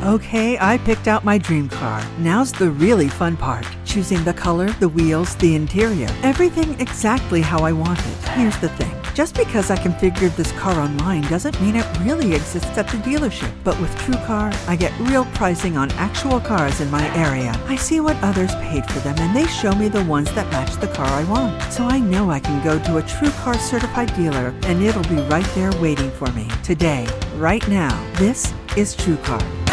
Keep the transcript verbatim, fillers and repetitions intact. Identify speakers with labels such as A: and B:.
A: Okay, I picked out my dream car. Now's the really fun part. Choosing the color, the wheels, the interior. Everything exactly how I want it. Here's the thing. Just because I configured this car online doesn't mean it really exists at the dealership. But with TrueCar, I get real pricing on actual cars in my area. I see what others paid for them and they show me the ones that match the car I want. So I know I can go to a TrueCar certified dealer and it'll be right there waiting for me. Today, right now. This is TrueCar.